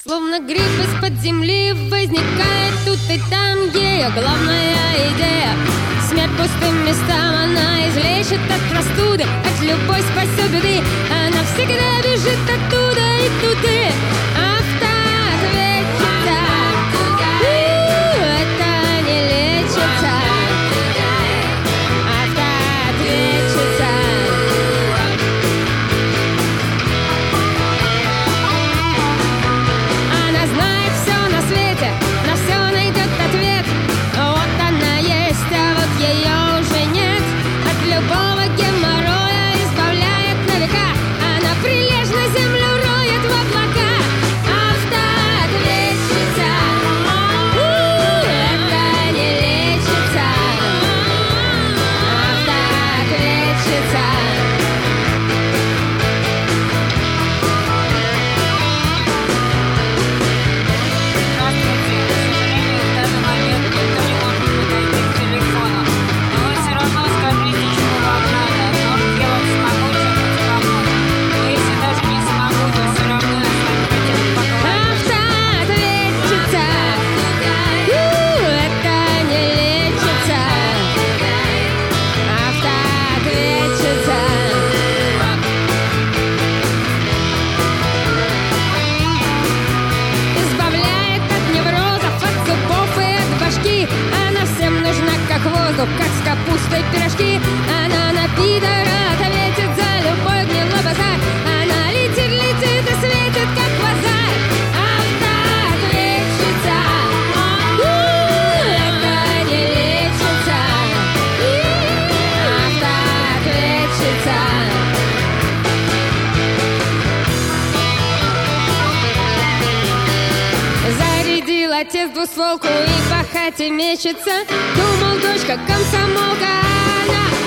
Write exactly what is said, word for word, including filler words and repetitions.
Словно гриб из-под земли возникает тут и там ее главная идея. Смерть пустым местам, она излечит от простуды, от любой спасет беды. Она всегда бежит оттуда и туды. Автоответчица, это не лечится. Автоответчица. Она знает все на свете, на все найдет ответ. Вот она есть, а вот ее уже нет. От любого геморроя избавляет на века. Она прилежно землю роет в облака. Автоответчица, это не лечится. Автоответчица. Здравствуйте. К сожалению, в данный момент никто не может подойти к телефону. Но вы все равно скажите, чего вам надо. Может, я вам смогу чем-нибудь помочь. Но если даже не смогу, то все равно я с вами хотела бы поговорить. Автоответчица, это не лечится. Автоответчица. Избавляет от неврозов, от зубов и от башки. Она всем нужна, как воздух, как с капустой пирожки. Она на пидора ответит за любой гнилой базар. Она летит, летит и светит, как квазар. Автоответчица, это не лечится. Автоответчица. Зарядил отец двустволку и по хате мечется. Думал, дочка комсомолка, она